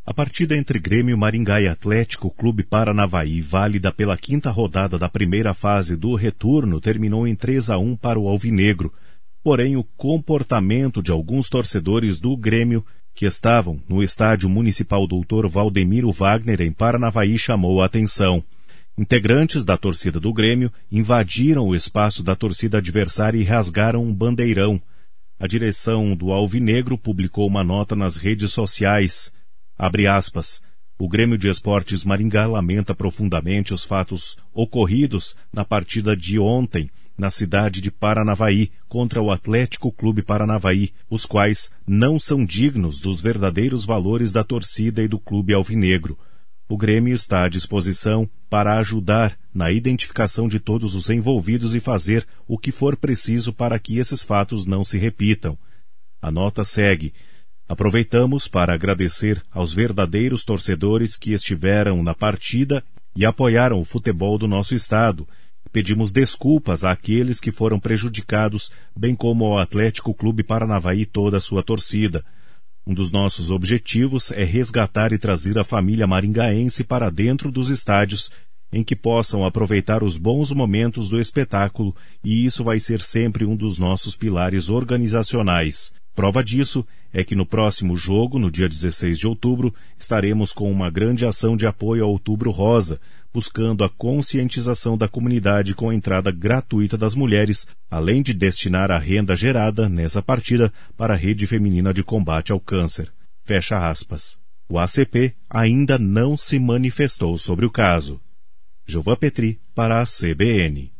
A partida entre Grêmio, Maringá e Atlético Clube Paranavaí, válida pela 5ª rodada da primeira fase do retorno, terminou em 3-1 para o Alvinegro. Porém, o comportamento de alguns torcedores do Grêmio que estavam no estádio municipal Dr. Valdemiro Wagner, em Paranavaí, chamou a atenção. Integrantes da torcida do Grêmio invadiram o espaço da torcida adversária e rasgaram um bandeirão. A direção do Alvinegro publicou uma nota nas redes sociais. Abre aspas. O Grêmio de Esportes Maringá lamenta profundamente os fatos ocorridos na partida de ontem, na cidade de Paranavaí, contra o Atlético Clube Paranavaí, os quais não são dignos dos verdadeiros valores da torcida e do clube alvinegro. O Grêmio está à disposição para ajudar na identificação de todos os envolvidos e fazer o que for preciso para que esses fatos não se repitam. A nota segue. Aproveitamos para agradecer aos verdadeiros torcedores que estiveram na partida e apoiaram o futebol do nosso estado. Pedimos desculpas àqueles que foram prejudicados, bem como ao Atlético Clube Paranavaí e toda a sua torcida. Um dos nossos objetivos é resgatar e trazer a família maringaense para dentro dos estádios, em que possam aproveitar os bons momentos do espetáculo, e isso vai ser sempre um dos nossos pilares organizacionais. Prova disso é que no próximo jogo, no dia 16 de outubro, estaremos com uma grande ação de apoio ao Outubro Rosa, buscando a conscientização da comunidade com a entrada gratuita das mulheres, além de destinar a renda gerada nessa partida para a Rede Feminina de Combate ao Câncer. Fecha aspas. O ACP ainda não se manifestou sobre o caso. Gilvan Petri para a CBN.